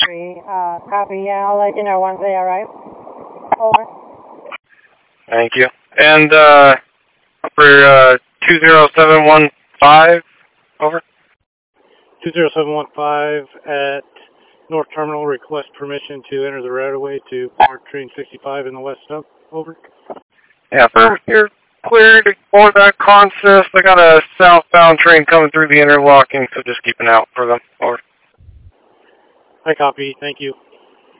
Copy, yeah, I'll let you know once they arrive. Over. Thank you. And for 20715, over. 20715 at North Terminal, request permission to enter the right-of-way to board train 65 in the west stub. Over. Yeah, you're clear to board that consist. I got a southbound train coming through the interlocking, so just keep an eye out for them. Over. I copy. Thank you.